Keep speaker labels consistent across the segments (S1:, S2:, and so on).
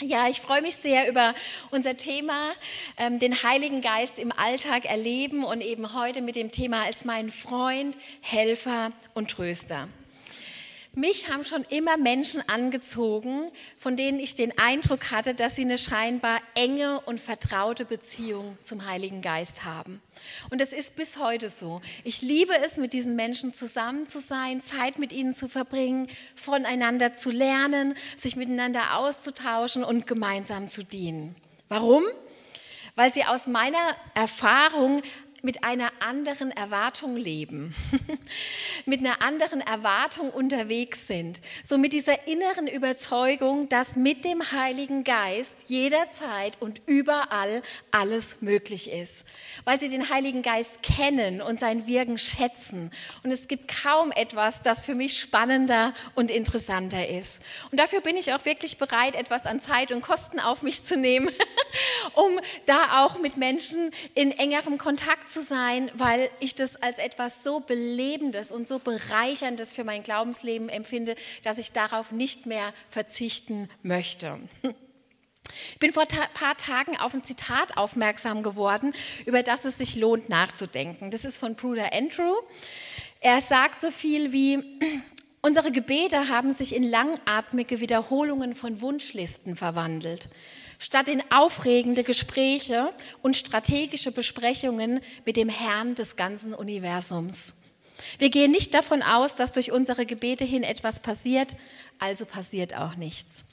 S1: Ja, ich freue mich sehr über unser Thema, den Heiligen Geist im Alltag erleben und eben heute mit dem Thema als meinen Freund, Helfer und Tröster. Mich haben schon immer Menschen angezogen, von denen ich den Eindruck hatte, dass sie eine scheinbar enge und vertraute Beziehung zum Heiligen Geist haben. Und das ist bis heute so. Ich liebe es, mit diesen Menschen zusammen zu sein, Zeit mit ihnen zu verbringen, voneinander zu lernen, sich miteinander auszutauschen und gemeinsam zu dienen. Warum? Weil sie aus meiner Erfahrung mit einer anderen Erwartung leben, mit einer anderen Erwartung unterwegs sind. So mit dieser inneren Überzeugung, dass mit dem Heiligen Geist jederzeit und überall alles möglich ist. Weil sie den Heiligen Geist kennen und sein Wirken schätzen. Und es gibt kaum etwas, das für mich spannender und interessanter ist. Und dafür bin ich auch wirklich bereit, etwas an Zeit und Kosten auf mich zu nehmen, um da auch mit Menschen in engerem Kontakt zu sein, weil ich das als etwas so Belebendes und so Bereicherndes für mein Glaubensleben empfinde, dass ich darauf nicht mehr verzichten möchte. Ich bin vor ein paar Tagen auf ein Zitat aufmerksam geworden, über das es sich lohnt nachzudenken. Das ist von Bruder Andrew. Er sagt so viel wie: Unsere Gebete haben sich in langatmige Wiederholungen von Wunschlisten verwandelt. Statt in aufregende Gespräche und strategische Besprechungen mit dem Herrn des ganzen Universums. Wir gehen nicht davon aus, dass durch unsere Gebete hin etwas passiert, also passiert auch nichts.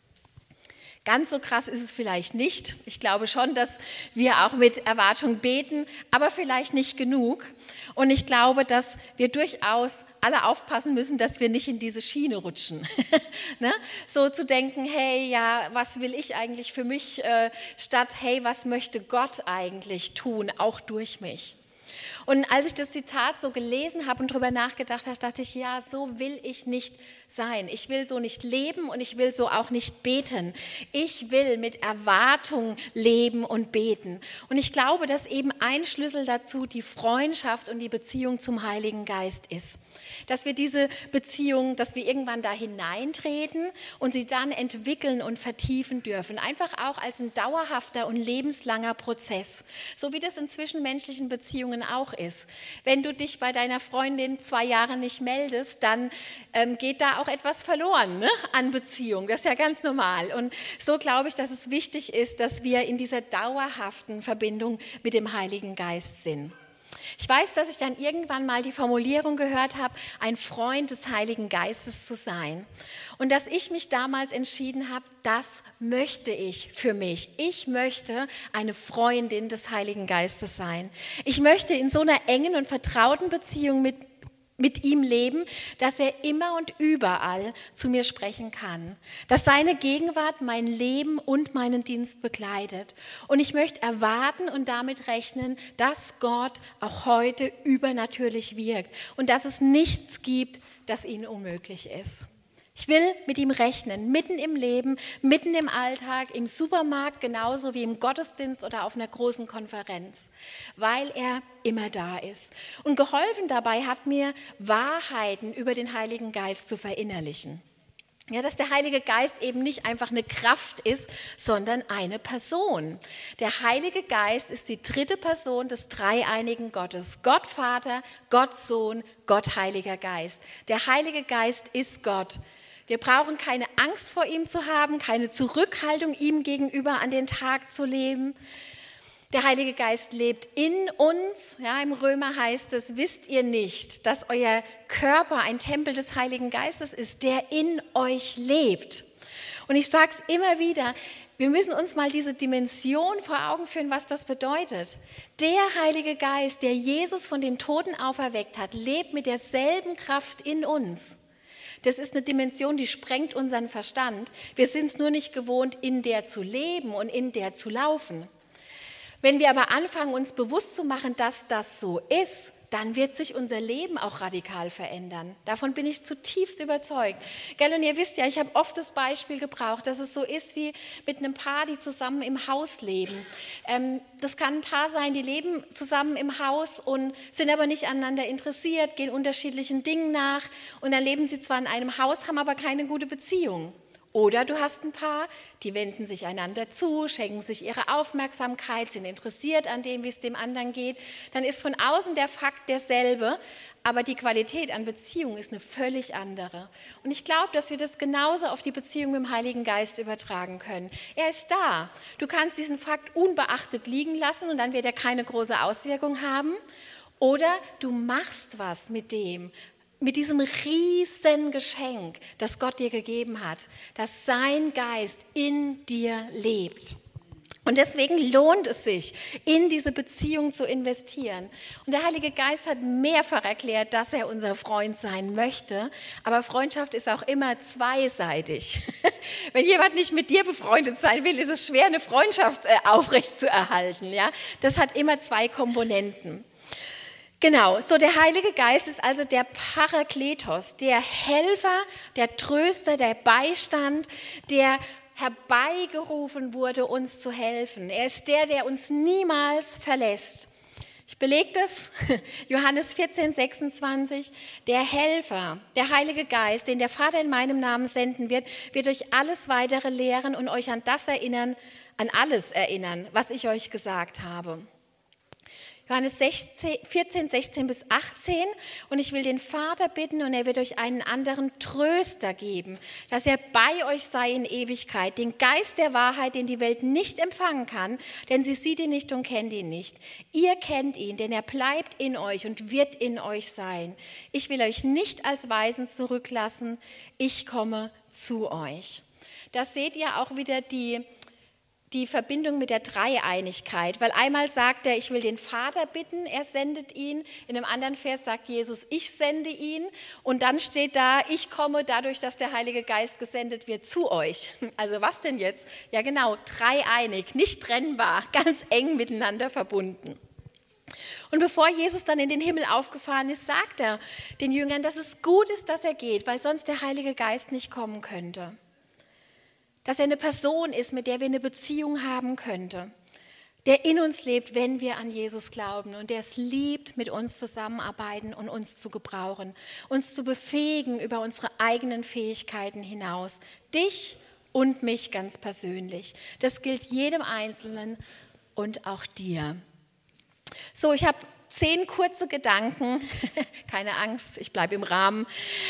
S1: Ganz so krass ist es vielleicht nicht. Ich glaube schon, dass wir auch mit Erwartung beten, aber vielleicht nicht genug. Und ich glaube, dass wir durchaus alle aufpassen müssen, dass wir nicht in diese Schiene rutschen. Ne? So zu denken, hey, ja, was will ich eigentlich für mich, statt, hey, was möchte Gott eigentlich tun, auch durch mich? Und als ich das Zitat so gelesen habe und darüber nachgedacht habe, dachte ich, ja, so will ich nicht sein. Ich will so nicht leben und ich will so auch nicht beten. Ich will mit Erwartung leben und beten. Und ich glaube, dass eben ein Schlüssel dazu die Freundschaft und die Beziehung zum Heiligen Geist ist. Dass wir diese Beziehung, dass wir irgendwann da hineintreten und sie dann entwickeln und vertiefen dürfen. Einfach auch als ein dauerhafter und lebenslanger Prozess. So wie das in zwischenmenschlichen Beziehungen auch ist. Wenn du dich bei deiner Freundin 2 Jahre nicht meldest, dann geht da auch etwas verloren, ne, an Beziehung. Das ist ja ganz normal. Und so glaube ich, dass es wichtig ist, dass wir in dieser dauerhaften Verbindung mit dem Heiligen Geist sind. Ich weiß, dass ich dann irgendwann mal die Formulierung gehört habe, ein Freund des Heiligen Geistes zu sein. Und dass ich mich damals entschieden habe, das möchte ich für mich. Ich möchte eine Freundin des Heiligen Geistes sein. Ich möchte in so einer engen und vertrauten Beziehung mit ihm leben, dass er immer und überall zu mir sprechen kann. Dass seine Gegenwart mein Leben und meinen Dienst begleitet. Und ich möchte erwarten und damit rechnen, dass Gott auch heute übernatürlich wirkt und dass es nichts gibt, das ihnen unmöglich ist. Ich will mit ihm rechnen, mitten im Leben, mitten im Alltag, im Supermarkt, genauso wie im Gottesdienst oder auf einer großen Konferenz, weil er immer da ist. Und geholfen dabei hat mir, Wahrheiten über den Heiligen Geist zu verinnerlichen. Ja, dass der Heilige Geist eben nicht einfach eine Kraft ist, sondern eine Person. Der Heilige Geist ist die 3. Person des dreieinigen Gottes. Gott Vater, Gott Sohn, Gott Heiliger Geist. Der Heilige Geist ist Gott. Wir brauchen keine Angst vor ihm zu haben, keine Zurückhaltung ihm gegenüber an den Tag zu leben. Der Heilige Geist lebt in uns. Ja, im Römer heißt es, wisst ihr nicht, dass euer Körper ein Tempel des Heiligen Geistes ist, der in euch lebt. Und ich sage es immer wieder, wir müssen uns mal diese Dimension vor Augen führen, was das bedeutet. Der Heilige Geist, der Jesus von den Toten auferweckt hat, lebt mit derselben Kraft in uns. Das ist eine Dimension, die sprengt unseren Verstand. Wir sind es nur nicht gewohnt, in der zu leben und in der zu laufen. Wenn wir aber anfangen, uns bewusst zu machen, dass das so ist, dann wird sich unser Leben auch radikal verändern. Davon bin ich zutiefst überzeugt. Gell, und ihr wisst ja, ich habe oft das Beispiel gebraucht, dass es so ist wie mit einem Paar, die zusammen im Haus leben. Das kann ein Paar sein, die leben zusammen im Haus und sind aber nicht aneinander interessiert, gehen unterschiedlichen Dingen nach und dann leben sie zwar in einem Haus, haben aber keine gute Beziehung. Oder du hast ein paar, die wenden sich einander zu, schenken sich ihre Aufmerksamkeit, sind interessiert an dem, wie es dem anderen geht. Dann ist von außen der Fakt derselbe, aber die Qualität an Beziehung ist eine völlig andere. Und ich glaube, dass wir das genauso auf die Beziehung mit dem Heiligen Geist übertragen können. Er ist da. Du kannst diesen Fakt unbeachtet liegen lassen und dann wird er keine große Auswirkung haben. Oder du machst was mit dem, mit diesem riesen Geschenk, das Gott dir gegeben hat, dass sein Geist in dir lebt. Und deswegen lohnt es sich, in diese Beziehung zu investieren. Und der Heilige Geist hat mehrfach erklärt, dass er unser Freund sein möchte. Aber Freundschaft ist auch immer zweiseitig. Wenn jemand nicht mit dir befreundet sein will, ist es schwer, eine Freundschaft aufrechtzuerhalten. Ja? Das hat immer zwei Komponenten. Genau, so der Heilige Geist ist also der Parakletos, der Helfer, der Tröster, der Beistand, der herbeigerufen wurde, uns zu helfen. Er ist der, der uns niemals verlässt. Ich belege das, Johannes 14, 26, der Helfer, der Heilige Geist, den der Vater in meinem Namen senden wird, wird euch alles weitere lehren und euch an das erinnern, an alles erinnern, was ich euch gesagt habe. Johannes 14, 16 bis 18 und ich will den Vater bitten und er wird euch einen anderen Tröster geben, dass er bei euch sei in Ewigkeit, den Geist der Wahrheit, den die Welt nicht empfangen kann, denn sie sieht ihn nicht und kennt ihn nicht. Ihr kennt ihn, denn er bleibt in euch und wird in euch sein. Ich will euch nicht als Waisen zurücklassen, ich komme zu euch. Da seht ihr auch wieder die Verbindung mit der Dreieinigkeit, weil einmal sagt er, ich will den Vater bitten, er sendet ihn. In einem anderen Vers sagt Jesus, ich sende ihn. Und dann steht da, ich komme dadurch, dass der Heilige Geist gesendet wird, zu euch. Also was denn jetzt? Ja genau, dreieinig, nicht trennbar, ganz eng miteinander verbunden. Und bevor Jesus dann in den Himmel aufgefahren ist, sagt er den Jüngern, dass es gut ist, dass er geht, weil sonst der Heilige Geist nicht kommen könnte. Dass er eine Person ist, mit der wir eine Beziehung haben könnten, der in uns lebt, wenn wir an Jesus glauben und der es liebt, mit uns zusammenarbeiten und uns zu gebrauchen, uns zu befähigen über unsere eigenen Fähigkeiten hinaus, dich und mich ganz persönlich. Das gilt jedem Einzelnen und auch dir. So, ich habe 10 kurze Gedanken, keine Angst, ich bleibe im Rahmen,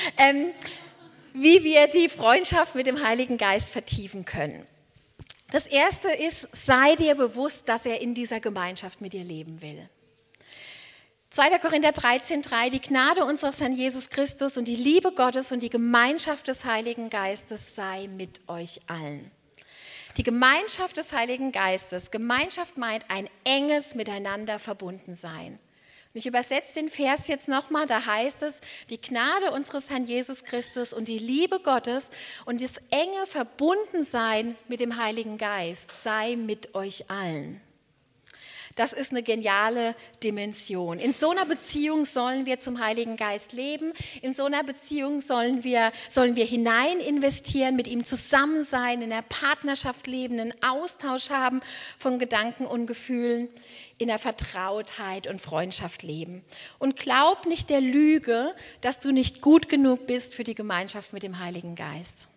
S1: wie wir die Freundschaft mit dem Heiligen Geist vertiefen können. Das erste ist, sei dir bewusst, dass er in dieser Gemeinschaft mit dir leben will. 2. Korinther 13,3, die Gnade unseres Herrn Jesus Christus und die Liebe Gottes und die Gemeinschaft des Heiligen Geistes sei mit euch allen. Die Gemeinschaft des Heiligen Geistes, Gemeinschaft meint ein enges Miteinander verbunden sein. Ich übersetze den Vers jetzt nochmal, da heißt es, die Gnade unseres Herrn Jesus Christus und die Liebe Gottes und das enge Verbundensein mit dem Heiligen Geist sei mit euch allen. Das ist eine geniale Dimension. In so einer Beziehung sollen wir zum Heiligen Geist leben. In so einer Beziehung sollen wir hinein investieren, mit ihm zusammen sein, in einer Partnerschaft leben, einen Austausch haben von Gedanken und Gefühlen, in der Vertrautheit und Freundschaft leben. Und glaub nicht der Lüge, dass du nicht gut genug bist für die Gemeinschaft mit dem Heiligen Geist.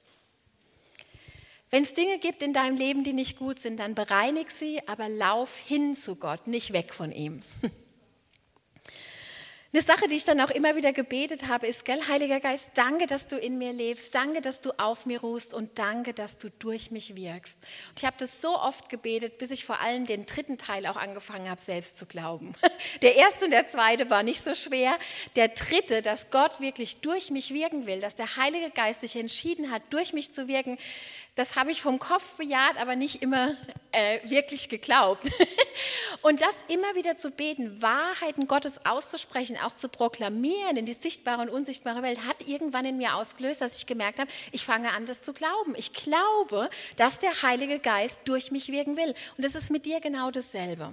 S1: Wenn es Dinge gibt in deinem Leben, die nicht gut sind, dann bereinig sie, aber lauf hin zu Gott, nicht weg von ihm. Eine Sache, die ich dann auch immer wieder gebetet habe, ist, Heiliger Geist, danke, dass du in mir lebst, danke, dass du auf mir ruhst und danke, dass du durch mich wirkst. Und ich habe das so oft gebetet, bis ich vor allem den 3. Teil auch angefangen habe, selbst zu glauben. Der 1. und der 2. war nicht so schwer. Der 3., dass Gott wirklich durch mich wirken will, dass der Heilige Geist sich entschieden hat, durch mich zu wirken, das habe ich vom Kopf bejaht, aber nicht immer wirklich geglaubt. Und das immer wieder zu beten, Wahrheiten Gottes auszusprechen, auch zu proklamieren in die sichtbare und unsichtbare Welt, hat irgendwann in mir ausgelöst, dass ich gemerkt habe, ich fange an, das zu glauben. Ich glaube, dass der Heilige Geist durch mich wirken will. Und das ist mit dir genau dasselbe.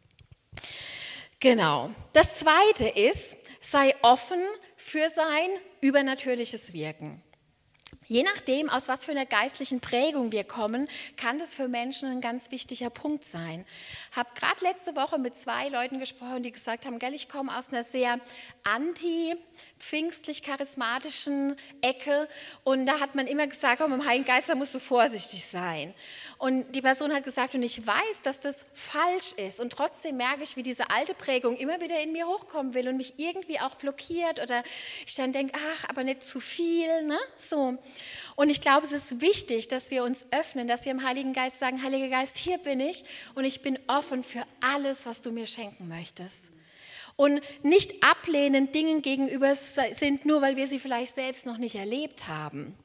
S1: Genau. Das Zweite ist, sei offen für sein übernatürliches Wirken. Je nachdem, aus was für einer geistlichen Prägung wir kommen, kann das für Menschen ein ganz wichtiger Punkt sein. Ich habe gerade letzte Woche mit 2 Leuten gesprochen, die gesagt haben, ich komme aus einer sehr anti-pfingstlich-charismatischen Ecke und da hat man immer gesagt, mit dem Heiligen Geist, da musst du vorsichtig sein. Und die Person hat gesagt, und ich weiß, dass das falsch ist und trotzdem merke ich, wie diese alte Prägung immer wieder in mir hochkommen will und mich irgendwie auch blockiert oder ich dann denke, ach, aber nicht zu viel, ne? So. Und ich glaube, es ist wichtig, dass wir uns öffnen, dass wir im Heiligen Geist sagen, Heiliger Geist, hier bin ich und ich bin offen für alles, was du mir schenken möchtest. Und nicht ablehnend Dingen gegenüber sind, nur weil wir sie vielleicht selbst noch nicht erlebt haben.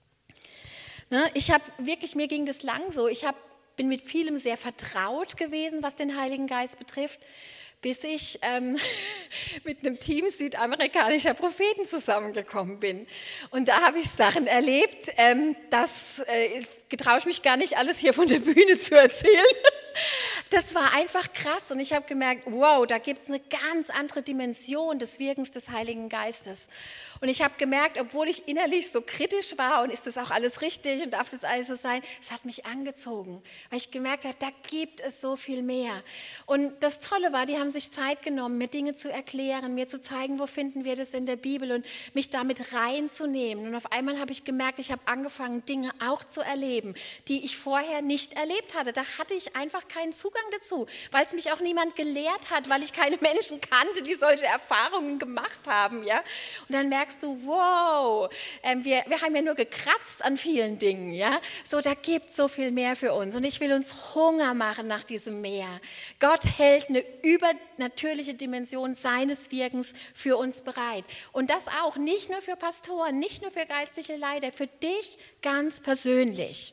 S1: Ich habe wirklich, mir ging das lang so, bin mit vielem sehr vertraut gewesen, was den Heiligen Geist betrifft, bis ich mit einem Team südamerikanischer Propheten zusammengekommen bin. Und da habe ich Sachen erlebt, das getraue ich mich gar nicht alles hier von der Bühne zu erzählen. Das war einfach krass und ich habe gemerkt, wow, da gibt es eine ganz andere Dimension des Wirkens des Heiligen Geistes. Und ich habe gemerkt, obwohl ich innerlich so kritisch war und ist das auch alles richtig und darf das alles so sein, es hat mich angezogen, weil ich gemerkt habe, da gibt es so viel mehr. Und das Tolle war, die haben sich Zeit genommen, mir Dinge zu erklären, mir zu zeigen, wo finden wir das in der Bibel und mich damit reinzunehmen. Und auf einmal habe ich gemerkt, ich habe angefangen, Dinge auch zu erleben, die ich vorher nicht erlebt hatte. Da hatte ich einfach keinen Zugang dazu, weil es mich auch niemand gelehrt hat, weil ich keine Menschen kannte, die solche Erfahrungen gemacht haben. Ja? Und dann merkst du, wow, wir haben ja nur gekratzt an vielen Dingen. Ja? So, da gibt es so viel mehr für uns und ich will uns Hunger machen nach diesem Meer. Gott hält eine übernatürliche Dimension seines Wirkens für uns bereit. Und das auch nicht nur für Pastoren, nicht nur für geistliche Leiter, für dich ganz persönlich.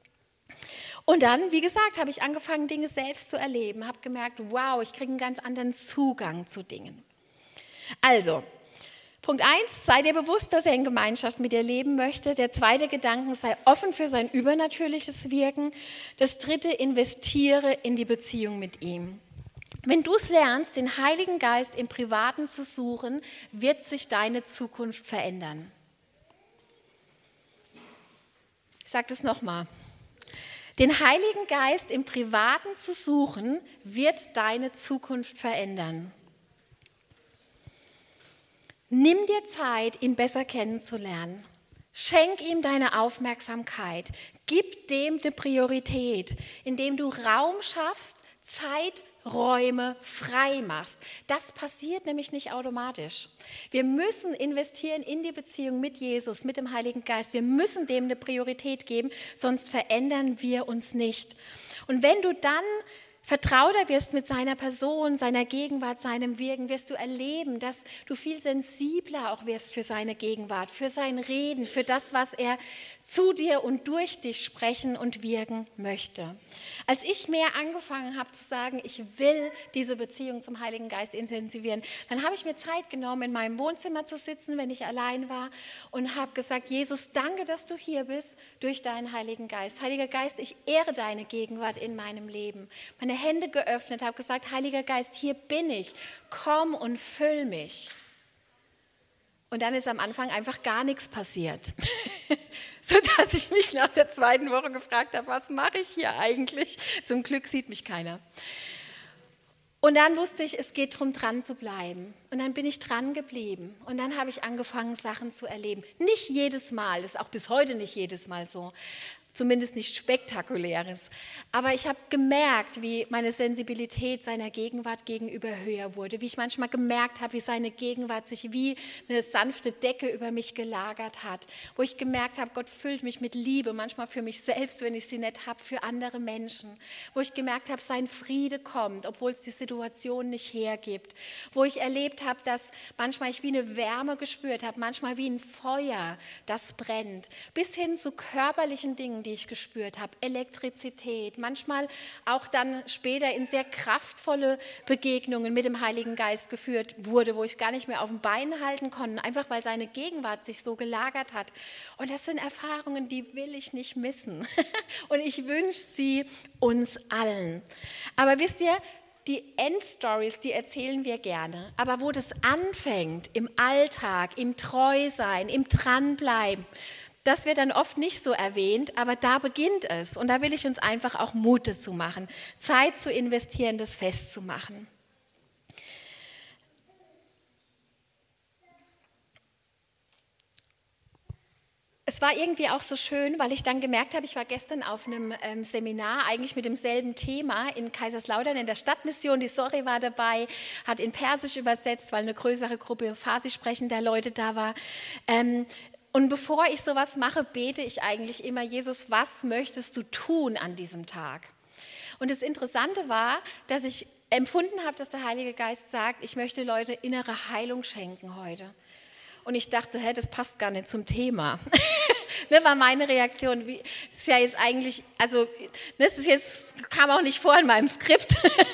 S1: Und dann, wie gesagt, habe ich angefangen, Dinge selbst zu erleben, habe gemerkt, wow, ich kriege einen ganz anderen Zugang zu Dingen. Also, Punkt 1, sei dir bewusst, dass er in Gemeinschaft mit dir leben möchte. Der zweite Gedanke, sei offen für sein übernatürliches Wirken. Das dritte, investiere in die Beziehung mit ihm. Wenn du es lernst, den Heiligen Geist im Privaten zu suchen, wird sich deine Zukunft verändern. Ich sage das nochmal. Den Heiligen Geist im Privaten zu suchen, wird deine Zukunft verändern. Nimm dir Zeit, ihn besser kennenzulernen. Schenk ihm deine Aufmerksamkeit. Gib dem eine Priorität, indem du Raum schaffst, Zeiträume frei machst. Das passiert nämlich nicht automatisch. Wir müssen investieren in die Beziehung mit Jesus, mit dem Heiligen Geist. Wir müssen dem eine Priorität geben, sonst verändern wir uns nicht. Und wenn du dann vertrauter wirst mit seiner Person, seiner Gegenwart, seinem Wirken, wirst du erleben, dass du viel sensibler auch wirst für seine Gegenwart, für sein Reden, für das, was er zu dir und durch dich sprechen und wirken möchte. Als ich mehr angefangen habe zu sagen, ich will diese Beziehung zum Heiligen Geist intensivieren, dann habe ich mir Zeit genommen, in meinem Wohnzimmer zu sitzen, wenn ich allein war und habe gesagt, Jesus, danke, dass du hier bist durch deinen Heiligen Geist. Heiliger Geist, ich ehre deine Gegenwart in meinem Leben. Meine Hände geöffnet, habe gesagt, Heiliger Geist, hier bin ich, komm und füll mich. Und dann ist am Anfang einfach gar nichts passiert, sodass ich mich nach der zweiten Woche gefragt habe, was mache ich hier eigentlich? Zum Glück sieht mich keiner. Und dann wusste ich, es geht darum, dran zu bleiben. Und dann bin ich dran geblieben. Und dann habe ich angefangen, Sachen zu erleben. Nicht jedes Mal, das ist auch bis heute nicht jedes Mal so. Zumindest nicht Spektakuläres. Aber ich habe gemerkt, wie meine Sensibilität seiner Gegenwart gegenüber höher wurde, wie ich manchmal gemerkt habe, wie seine Gegenwart sich wie eine sanfte Decke über mich gelagert hat, wo ich gemerkt habe, Gott füllt mich mit Liebe, manchmal für mich selbst, wenn ich sie nicht habe, für andere Menschen, wo ich gemerkt habe, sein Friede kommt, obwohl es die Situation nicht hergibt, wo ich erlebt habe, dass manchmal ich wie eine Wärme gespürt habe, manchmal wie ein Feuer, das brennt, bis hin zu körperlichen Dingen, die ich gespürt habe, Elektrizität, manchmal auch dann später in sehr kraftvolle Begegnungen mit dem Heiligen Geist geführt wurde, wo ich gar nicht mehr auf den Beinen halten konnte, einfach weil seine Gegenwart sich so gelagert hat. Und das sind Erfahrungen, die will ich nicht missen. Und ich wünsche sie uns allen. Aber wisst ihr, die Endstories, die erzählen wir gerne. Aber wo das anfängt, im Alltag, im Treusein, im Dranbleiben, Das wird dann oft nicht so erwähnt, aber da beginnt es. Und da will ich uns einfach auch Mut dazu machen, Zeit zu investieren, das festzumachen. Es war irgendwie auch so schön, weil ich dann gemerkt habe, ich war gestern auf einem Seminar, eigentlich mit demselben Thema in Kaiserslautern in der Stadtmission. Die Sori war dabei, hat in Persisch übersetzt, weil eine größere Gruppe Farsi sprechender Leute da war. Und bevor ich sowas mache, bete ich eigentlich immer, Jesus, was möchtest du tun an diesem Tag? Und das Interessante war, dass ich empfunden habe, dass der Heilige Geist sagt, ich möchte Leute innere Heilung schenken heute. Und ich dachte, das passt gar nicht zum Thema. War meine Reaktion. Das ist ja jetzt eigentlich, also das ist jetzt, kam auch nicht vor in meinem Skript.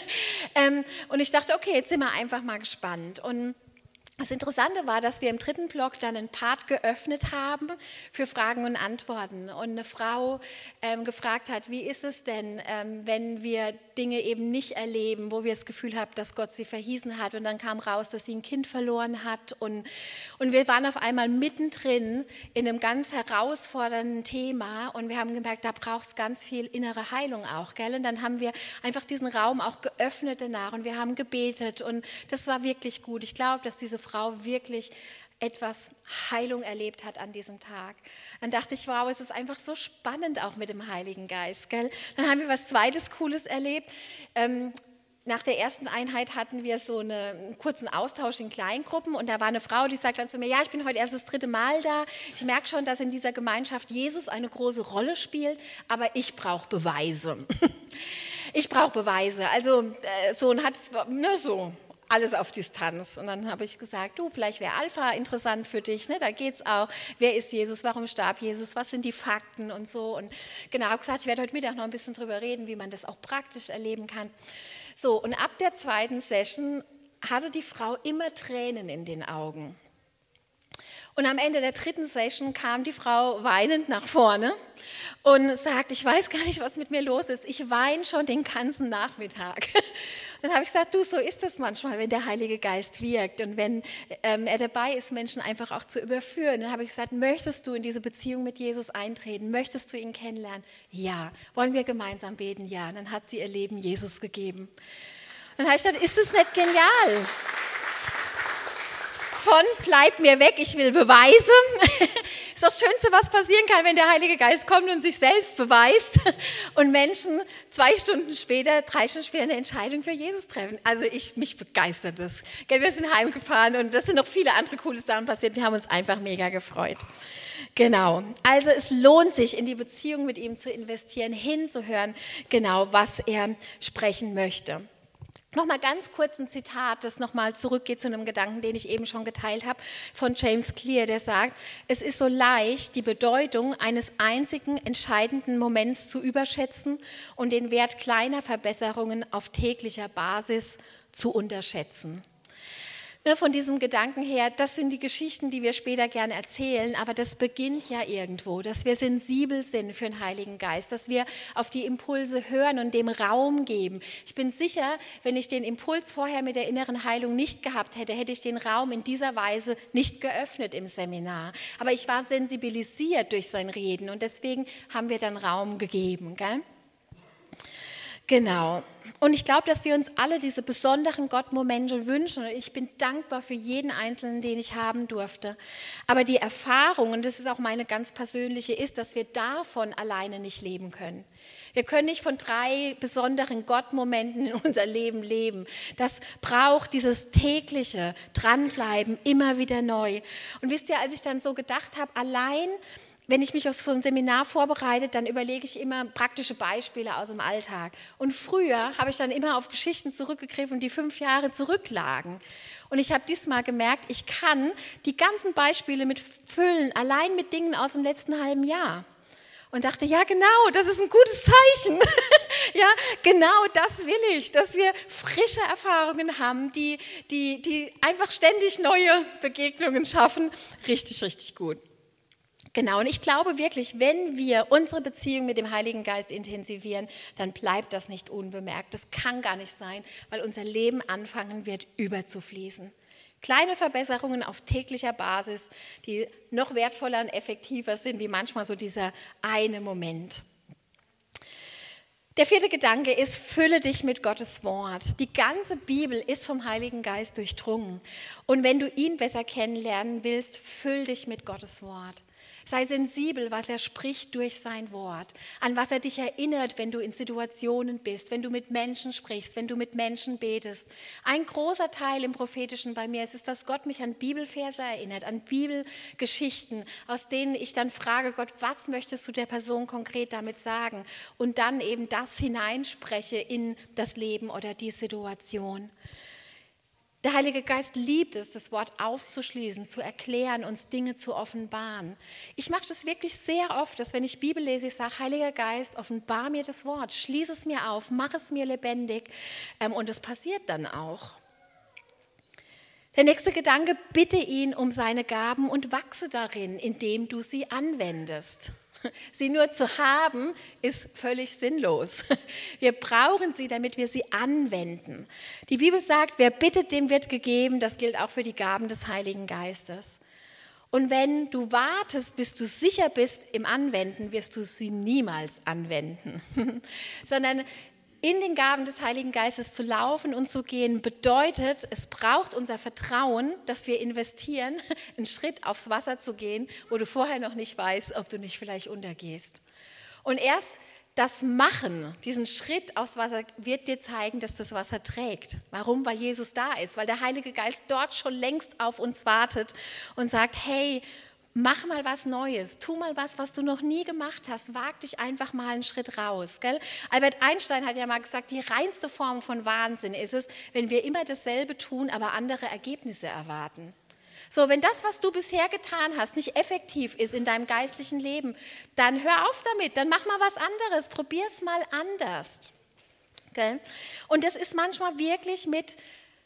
S1: Und ich dachte, okay, jetzt sind wir einfach mal gespannt. Und das Interessante war, dass wir im 3. Block dann einen Part geöffnet haben für Fragen und Antworten und eine Frau gefragt hat, wie ist es denn, wenn wir Dinge eben nicht erleben, wo wir das Gefühl haben, dass Gott sie verhießen hat, und dann kam raus, dass sie ein Kind verloren hat, und wir waren auf einmal mittendrin in einem ganz herausfordernden Thema und wir haben gemerkt, da braucht es ganz viel innere Heilung auch, gell? Und dann haben wir einfach diesen Raum auch geöffnet danach und wir haben gebetet und das war wirklich gut. Ich glaube, dass diese Frau wirklich etwas Heilung erlebt hat an diesem Tag. Dann dachte ich, wow, es ist einfach so spannend auch mit dem Heiligen Geist. Gell? Dann haben wir was Zweites Cooles erlebt. Nach der ersten Einheit hatten wir so einen kurzen Austausch in Kleingruppen und da war eine Frau, die sagt dann zu mir, ja, ich bin heute erst das 3. Mal da. Ich merke schon, dass in dieser Gemeinschaft Jesus eine große Rolle spielt, aber ich brauche Beweise. Ich brauche Beweise. Also Sohn hat so alles auf Distanz. Und dann habe ich gesagt, du, vielleicht wäre Alpha interessant für dich, ne? Da geht es auch. Wer ist Jesus? Warum starb Jesus? Was sind die Fakten und so? Und genau, habe gesagt, ich werde heute Mittag noch ein bisschen drüber reden, wie man das auch praktisch erleben kann. So, und ab der 2. Session hatte die Frau immer Tränen in den Augen. Und am Ende der 3. Session kam die Frau weinend nach vorne und sagt, ich weiß gar nicht, was mit mir los ist. Ich weine schon den ganzen Nachmittag. Dann habe ich gesagt, du, so ist es manchmal, wenn der Heilige Geist wirkt und wenn er dabei ist, Menschen einfach auch zu überführen. Dann habe ich gesagt, möchtest du in diese Beziehung mit Jesus eintreten? Möchtest du ihn kennenlernen? Ja. Wollen wir gemeinsam beten? Ja. Und dann hat sie ihr Leben Jesus gegeben. Dann habe ich gesagt, ist es nicht genial? Von bleib mir weg, ich will Beweise. Das ist das Schönste, was passieren kann, wenn der Heilige Geist kommt und sich selbst beweist und Menschen 2 Stunden später, 3 Stunden später eine Entscheidung für Jesus treffen. Also mich begeistert das. Wir sind heimgefahren und das sind noch viele andere coole Sachen passiert. Wir haben uns einfach mega gefreut. Genau, also es lohnt sich, in die Beziehung mit ihm zu investieren, hinzuhören, genau, was er sprechen möchte. Nochmal ganz kurz ein Zitat, das nochmal zurückgeht zu einem Gedanken, den ich eben schon geteilt habe, von James Clear, der sagt, es ist so leicht, die Bedeutung eines einzigen entscheidenden Moments zu überschätzen und den Wert kleiner Verbesserungen auf täglicher Basis zu unterschätzen. Von diesem Gedanken her, das sind die Geschichten, die wir später gerne erzählen, aber das beginnt ja irgendwo, dass wir sensibel sind für den Heiligen Geist, dass wir auf die Impulse hören und dem Raum geben. Ich bin sicher, wenn ich den Impuls vorher mit der inneren Heilung nicht gehabt hätte, hätte ich den Raum in dieser Weise nicht geöffnet im Seminar. Aber ich war sensibilisiert durch sein Reden und deswegen haben wir dann Raum gegeben, gell? Genau. Und ich glaube, dass wir uns alle diese besonderen Gottmomente wünschen. Und ich bin dankbar für jeden Einzelnen, den ich haben durfte. Aber die Erfahrung, und das ist auch meine ganz persönliche, ist, dass wir davon alleine nicht leben können. Wir können nicht von 3 besonderen Gottmomenten in unser Leben leben. Das braucht dieses tägliche Dranbleiben, immer wieder neu. Und wisst ihr, als ich dann so gedacht habe, allein, wenn ich mich auf so ein Seminar vorbereite, dann überlege ich immer praktische Beispiele aus dem Alltag. Und früher habe ich dann immer auf Geschichten zurückgegriffen, die 5 Jahre zurücklagen. Und ich habe diesmal gemerkt, ich kann die ganzen Beispiele mit füllen, allein mit Dingen aus dem letzten halben Jahr. Und dachte, ja genau, das ist ein gutes Zeichen. Ja, genau das will ich, dass wir frische Erfahrungen haben, die einfach ständig neue Begegnungen schaffen. Richtig, richtig gut. Genau, und ich glaube wirklich, wenn wir unsere Beziehung mit dem Heiligen Geist intensivieren, dann bleibt das nicht unbemerkt. Das kann gar nicht sein, weil unser Leben anfangen wird, überzufließen. Kleine Verbesserungen auf täglicher Basis, die noch wertvoller und effektiver sind, wie manchmal so dieser eine Moment. Der 4. Gedanke ist, fülle dich mit Gottes Wort. Die ganze Bibel ist vom Heiligen Geist durchdrungen. Und wenn du ihn besser kennenlernen willst, füll dich mit Gottes Wort. Sei sensibel, was er spricht durch sein Wort, an was er dich erinnert, wenn du in Situationen bist, wenn du mit Menschen sprichst, wenn du mit Menschen betest. Ein großer Teil im Prophetischen bei mir ist, dass Gott mich an Bibelverse erinnert, an Bibelgeschichten, aus denen ich dann frage, Gott, was möchtest du der Person konkret damit sagen? Und dann eben das hineinspreche in das Leben oder die Situation. Der Heilige Geist liebt es, das Wort aufzuschließen, zu erklären, uns Dinge zu offenbaren. Ich mache das wirklich sehr oft, dass wenn ich Bibel lese, ich sage, Heiliger Geist, offenbar mir das Wort, schließe es mir auf, mach es mir lebendig und das passiert dann auch. Der nächste Gedanke, bitte ihn um seine Gaben und wachse darin, indem du sie anwendest. Sie nur zu haben, ist völlig sinnlos. Wir brauchen sie, damit wir sie anwenden. Die Bibel sagt, wer bittet, dem wird gegeben. Das gilt auch für die Gaben des Heiligen Geistes. Und wenn du wartest, bis du sicher bist im Anwenden, wirst du sie niemals anwenden. Sondern in den Gaben des Heiligen Geistes zu laufen und zu gehen, bedeutet, es braucht unser Vertrauen, dass wir investieren, einen Schritt aufs Wasser zu gehen, wo du vorher noch nicht weißt, ob du nicht vielleicht untergehst. Und erst das Machen, diesen Schritt aufs Wasser, wird dir zeigen, dass das Wasser trägt. Warum? Weil Jesus da ist, weil der Heilige Geist dort schon längst auf uns wartet und sagt, hey, mach mal was Neues, tu mal was du noch nie gemacht hast, wag dich einfach mal einen Schritt raus. Gell? Albert Einstein hat ja mal gesagt, die reinste Form von Wahnsinn ist es, wenn wir immer dasselbe tun, aber andere Ergebnisse erwarten. So, wenn das, was du bisher getan hast, nicht effektiv ist in deinem geistlichen Leben, dann hör auf damit, dann mach mal was anderes, probier es mal anders. Gell? Und das ist manchmal wirklich mit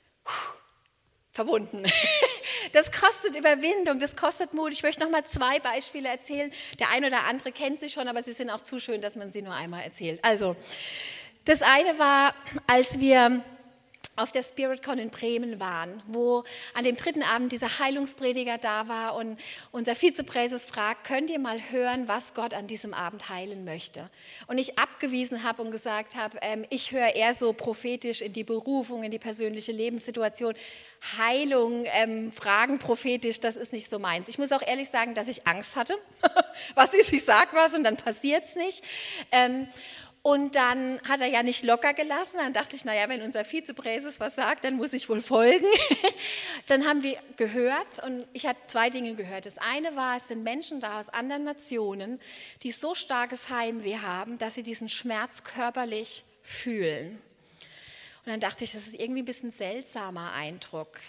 S1: verbunden. Das kostet Überwindung, das kostet Mut. Ich möchte noch mal 2 Beispiele erzählen. Der eine oder andere kennt sie schon, aber sie sind auch zu schön, dass man sie nur einmal erzählt. Also, das eine war, als wir auf der SpiritCon in Bremen waren, wo an dem 3. Abend dieser Heilungsprediger da war und unser Vizepräses fragt, könnt ihr mal hören, was Gott an diesem Abend heilen möchte? Und ich abgewiesen habe und gesagt habe, ich höre eher so prophetisch in die Berufung, in die persönliche Lebenssituation. Heilung, Fragen prophetisch, das ist nicht so meins. Ich muss auch ehrlich sagen, dass ich Angst hatte. Was ist, ich sage was und dann passiert es nicht. Und dann hat er ja nicht locker gelassen. Dann dachte ich, naja, wenn unser Vizepräses was sagt, dann muss ich wohl folgen. Dann haben wir gehört und ich habe 2 Dinge gehört. Das eine war, es sind Menschen da aus anderen Nationen, die so starkes Heimweh haben, dass sie diesen Schmerz körperlich fühlen. Und dann dachte ich, das ist irgendwie ein bisschen ein seltsamer Eindruck.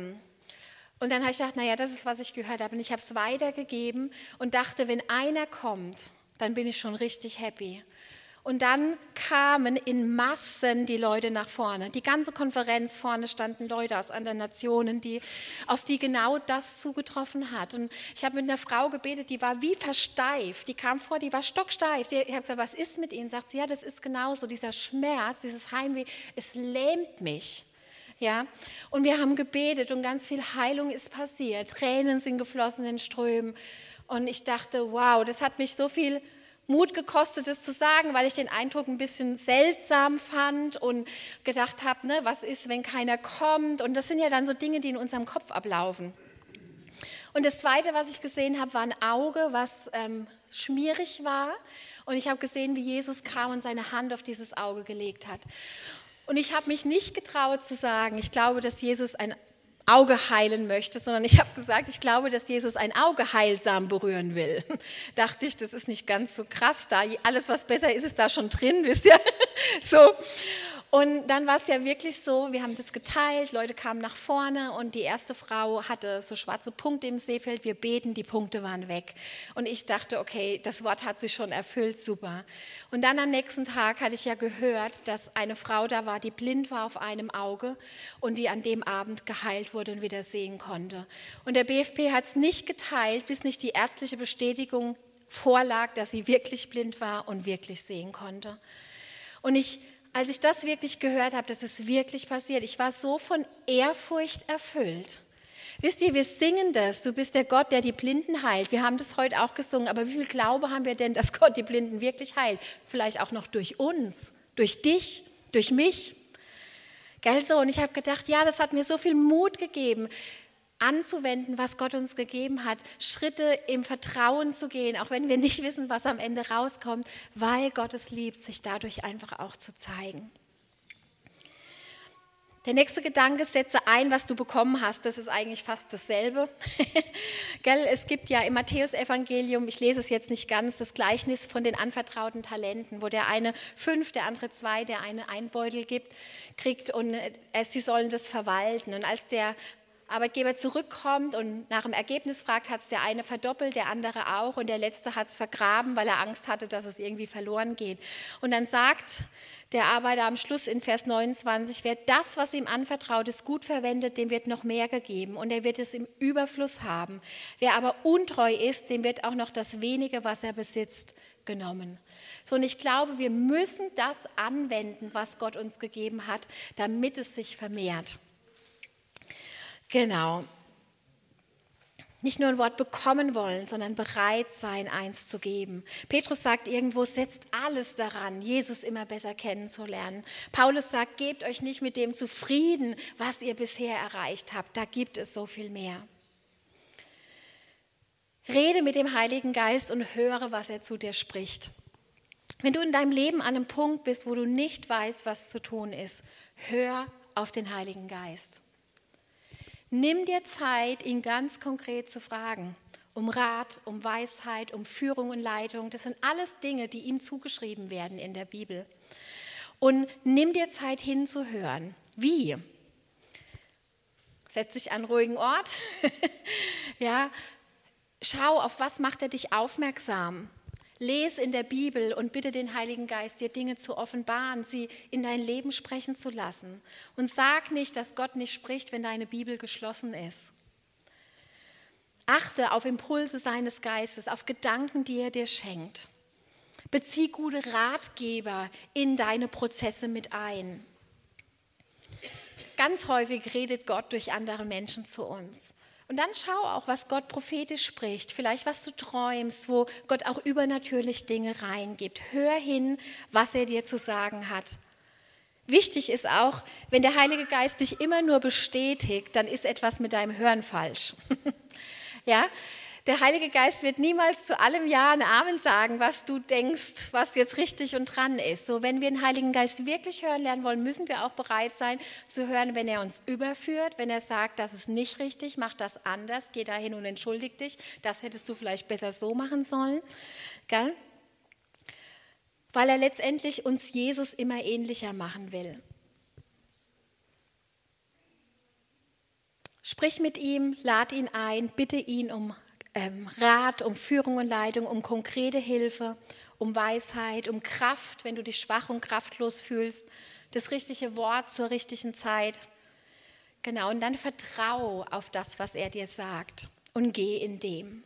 S1: Und dann habe ich gedacht, naja, das ist, was ich gehört habe. Und ich habe es weitergegeben und dachte, wenn einer kommt, dann bin ich schon richtig happy. Und dann kamen in Massen die Leute nach vorne. Die ganze Konferenz, vorne standen Leute aus anderen Nationen, auf die genau das zugetroffen hat. Und ich habe mit einer Frau gebetet, die war wie versteift. Die kam vor, die war stocksteif. Ich habe gesagt, was ist mit Ihnen? Sagt sie, ja, das ist genauso. Dieser Schmerz, dieses Heimweh, es lähmt mich. Ja? Und wir haben gebetet und ganz viel Heilung ist passiert. Tränen sind geflossen in Strömen. Und ich dachte, wow, das hat mich so viel Mut gekostet, es zu sagen, weil ich den Eindruck ein bisschen seltsam fand und gedacht habe, ne, was ist, wenn keiner kommt? Und das sind ja dann so Dinge, die in unserem Kopf ablaufen. Und das Zweite, was ich gesehen habe, war ein Auge, was schmierig war. Und ich habe gesehen, wie Jesus kam und seine Hand auf dieses Auge gelegt hat. Und ich habe mich nicht getraut zu sagen, ich glaube, dass Jesus ein Auge heilen möchte, sondern ich habe gesagt, ich glaube, dass Jesus ein Auge heilsam berühren will. Dachte ich, das ist nicht ganz so krass da. Alles, was besser ist, ist da schon drin, wisst ihr? So. Und dann war es ja wirklich so, wir haben das geteilt, Leute kamen nach vorne und die erste Frau hatte so schwarze Punkte im Sehfeld, wir beten, die Punkte waren weg. Und ich dachte, okay, das Wort hat sich schon erfüllt, super. Und dann am nächsten Tag hatte ich ja gehört, dass eine Frau da war, die blind war auf einem Auge und die an dem Abend geheilt wurde und wieder sehen konnte. Und der BFP hat es nicht geteilt, bis nicht die ärztliche Bestätigung vorlag, dass sie wirklich blind war und wirklich sehen konnte. Und als ich das wirklich gehört habe, das ist wirklich passiert, ich war so von Ehrfurcht erfüllt. Wisst ihr, wir singen das. Du bist der Gott, der die Blinden heilt. Wir haben das heute auch gesungen. Aber wie viel Glaube haben wir denn, dass Gott die Blinden wirklich heilt? Vielleicht auch noch durch uns, durch dich, durch mich. Gell so? Und ich habe gedacht, ja, das hat mir so viel Mut gegeben, anzuwenden, was Gott uns gegeben hat, Schritte im Vertrauen zu gehen, auch wenn wir nicht wissen, was am Ende rauskommt, weil Gott es liebt, sich dadurch einfach auch zu zeigen. Der nächste Gedanke, setze ein, was du bekommen hast. Das ist eigentlich fast dasselbe. Gell? Es gibt ja im Matthäus-Evangelium, ich lese es jetzt nicht ganz, das Gleichnis von den anvertrauten Talenten, wo der eine 5, der andere 2, der eine einen Beutel kriegt und sie sollen das verwalten. Und als der Arbeitgeber zurückkommt und nach dem Ergebnis fragt, hat es der eine verdoppelt, der andere auch und der letzte hat es vergraben, weil er Angst hatte, dass es irgendwie verloren geht. Und dann sagt der Arbeiter am Schluss in Vers 29, wer das, was ihm anvertraut ist, gut verwendet, dem wird noch mehr gegeben und er wird es im Überfluss haben. Wer aber untreu ist, dem wird auch noch das wenige, was er besitzt, genommen. So, und ich glaube, wir müssen das anwenden, was Gott uns gegeben hat, damit es sich vermehrt. Genau. Nicht nur ein Wort bekommen wollen, sondern bereit sein, eins zu geben. Petrus sagt irgendwo, setzt alles daran, Jesus immer besser kennenzulernen. Paulus sagt, gebt euch nicht mit dem zufrieden, was ihr bisher erreicht habt. Da gibt es so viel mehr. Rede mit dem Heiligen Geist und höre, was er zu dir spricht. Wenn du in deinem Leben an einem Punkt bist, wo du nicht weißt, was zu tun ist, hör auf den Heiligen Geist. Nimm dir Zeit, ihn ganz konkret zu fragen, um Rat, um Weisheit, um Führung und Leitung. Das sind alles Dinge, die ihm zugeschrieben werden in der Bibel. Und nimm dir Zeit hinzuhören. Wie? Setz dich an einen ruhigen Ort. Ja, schau, auf was macht er dich aufmerksam. Lies in der Bibel und bitte den Heiligen Geist, dir Dinge zu offenbaren, sie in dein Leben sprechen zu lassen. Und sag nicht, dass Gott nicht spricht, wenn deine Bibel geschlossen ist. Achte auf Impulse seines Geistes, auf Gedanken, die er dir schenkt. Bezieh gute Ratgeber in deine Prozesse mit ein. Ganz häufig redet Gott durch andere Menschen zu uns. Und dann schau auch, was Gott prophetisch spricht, vielleicht was du träumst, wo Gott auch übernatürlich Dinge reingibt. Hör hin, was er dir zu sagen hat. Wichtig ist auch, wenn der Heilige Geist dich immer nur bestätigt, dann ist etwas mit deinem Hören falsch. Ja? Der Heilige Geist wird niemals zu allem Ja und Amen sagen, was du denkst, was jetzt richtig und dran ist. So, wenn wir den Heiligen Geist wirklich hören lernen wollen, müssen wir auch bereit sein zu hören, wenn er uns überführt, wenn er sagt, das ist nicht richtig, mach das anders, geh dahin und entschuldig dich, das hättest du vielleicht besser so machen sollen. Gell? Weil er letztendlich uns Jesus immer ähnlicher machen will. Sprich mit ihm, lad ihn ein, bitte ihn um Rat, um Führung und Leitung, um konkrete Hilfe, um Weisheit, um Kraft, wenn du dich schwach und kraftlos fühlst, das richtige Wort zur richtigen Zeit. Genau, und dann vertrau auf das, was er dir sagt und geh in dem.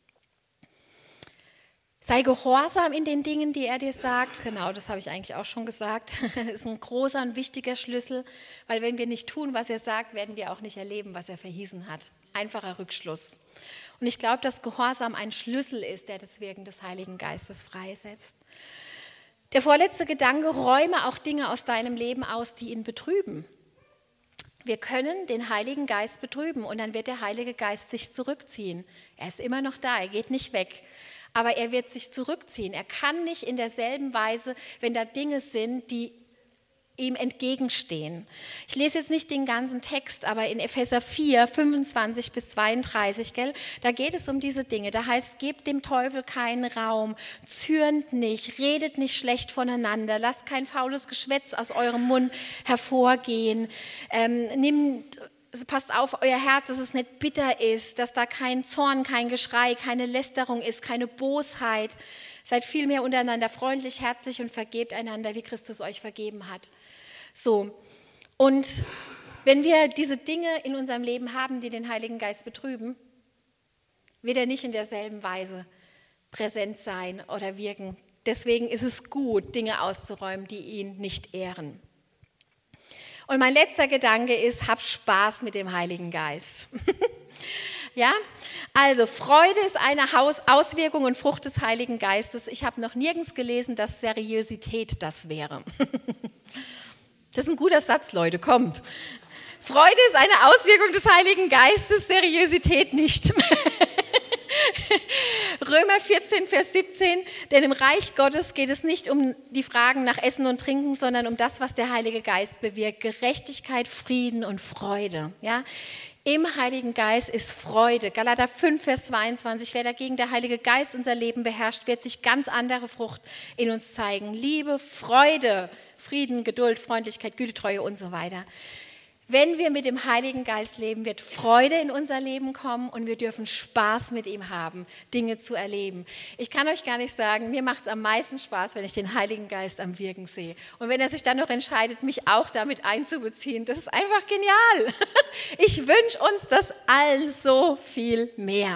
S1: Sei gehorsam in den Dingen, die er dir sagt. Genau, das habe ich eigentlich auch schon gesagt. Das ist ein großer und wichtiger Schlüssel, weil wenn wir nicht tun, was er sagt, werden wir auch nicht erleben, was er verheißen hat. Einfacher Rückschluss. Und ich glaube, dass Gehorsam ein Schlüssel ist, der das Wirken des Heiligen Geistes freisetzt. Der vorletzte Gedanke, räume auch Dinge aus deinem Leben aus, die ihn betrüben. Wir können den Heiligen Geist betrüben und dann wird der Heilige Geist sich zurückziehen. Er ist immer noch da, er geht nicht weg. Aber er wird sich zurückziehen. Er kann nicht in derselben Weise, wenn da Dinge sind, die ihm entgegenstehen. Ich lese jetzt nicht den ganzen Text, aber in Epheser 4, 25 bis 32, da geht es um diese Dinge. Da heißt, gebt dem Teufel keinen Raum, zürnt nicht, redet nicht schlecht voneinander, lasst kein faules Geschwätz aus eurem Mund hervorgehen, passt auf euer Herz, dass es nicht bitter ist, dass da kein Zorn, kein Geschrei, keine Lästerung ist, keine Bosheit. Seid vielmehr untereinander freundlich, herzlich und vergebt einander, wie Christus euch vergeben hat. So, und wenn wir diese Dinge in unserem Leben haben, die den Heiligen Geist betrüben, wird er nicht in derselben Weise präsent sein oder wirken. Deswegen ist es gut, Dinge auszuräumen, die ihn nicht ehren. Und mein letzter Gedanke ist, hab Spaß mit dem Heiligen Geist. Ja, also Freude ist eine Auswirkung und Frucht des Heiligen Geistes. Ich habe noch nirgends gelesen, dass Seriosität das wäre. Das ist ein guter Satz, Leute, kommt. Freude ist eine Auswirkung des Heiligen Geistes, Seriosität nicht. Römer 14, Vers 17, denn im Reich Gottes geht es nicht um die Fragen nach Essen und Trinken, sondern um das, was der Heilige Geist bewirkt. Gerechtigkeit, Frieden und Freude. Ja? Im Heiligen Geist ist Freude. Galater 5, Vers 22, wer dagegen der Heilige Geist unser Leben beherrscht, wird sich ganz andere Frucht in uns zeigen. Liebe, Freude, Frieden, Geduld, Freundlichkeit, Güte, Treue und so weiter. Wenn wir mit dem Heiligen Geist leben, wird Freude in unser Leben kommen und wir dürfen Spaß mit ihm haben, Dinge zu erleben. Ich kann euch gar nicht sagen, mir macht es am meisten Spaß, wenn ich den Heiligen Geist am Wirken sehe. Und wenn er sich dann noch entscheidet, mich auch damit einzubeziehen, das ist einfach genial. Ich wünsche uns das allen so viel mehr.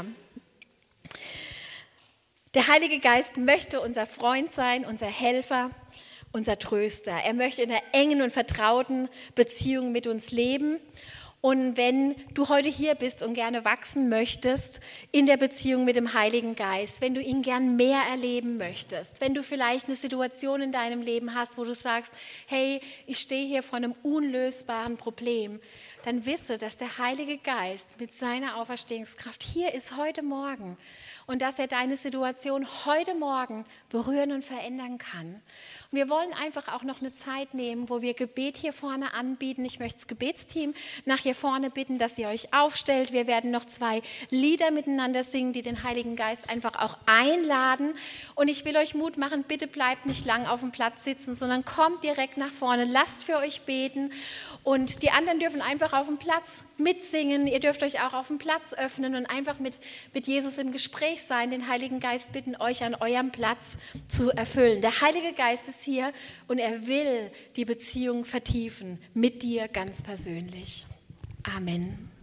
S1: Der Heilige Geist möchte unser Freund sein, unser Helfer, unser Tröster. Er möchte in einer engen und vertrauten Beziehung mit uns leben. Und wenn du heute hier bist und gerne wachsen möchtest in der Beziehung mit dem Heiligen Geist, wenn du ihn gern mehr erleben möchtest, wenn du vielleicht eine Situation in deinem Leben hast, wo du sagst, hey, ich stehe hier vor einem unlösbaren Problem, dann wisse, dass der Heilige Geist mit seiner Auferstehungskraft hier ist heute Morgen und dass er deine Situation heute Morgen berühren und verändern kann. Und wir wollen einfach auch noch eine Zeit nehmen, wo wir Gebet hier vorne anbieten. Ich möchte das Gebetsteam nach hier vorne bitten, dass ihr euch aufstellt. Wir werden noch 2 Lieder miteinander singen, die den Heiligen Geist einfach auch einladen. Und ich will euch Mut machen, bitte bleibt nicht lang auf dem Platz sitzen, sondern kommt direkt nach vorne, lasst für euch beten. Und die anderen dürfen einfach auf dem Platz mitsingen. Ihr dürft euch auch auf dem Platz öffnen und einfach mit Jesus im Gespräch sein, den Heiligen Geist bitten, euch an eurem Platz zu erfüllen. Der Heilige Geist ist hier und er will die Beziehung vertiefen mit dir ganz persönlich. Amen.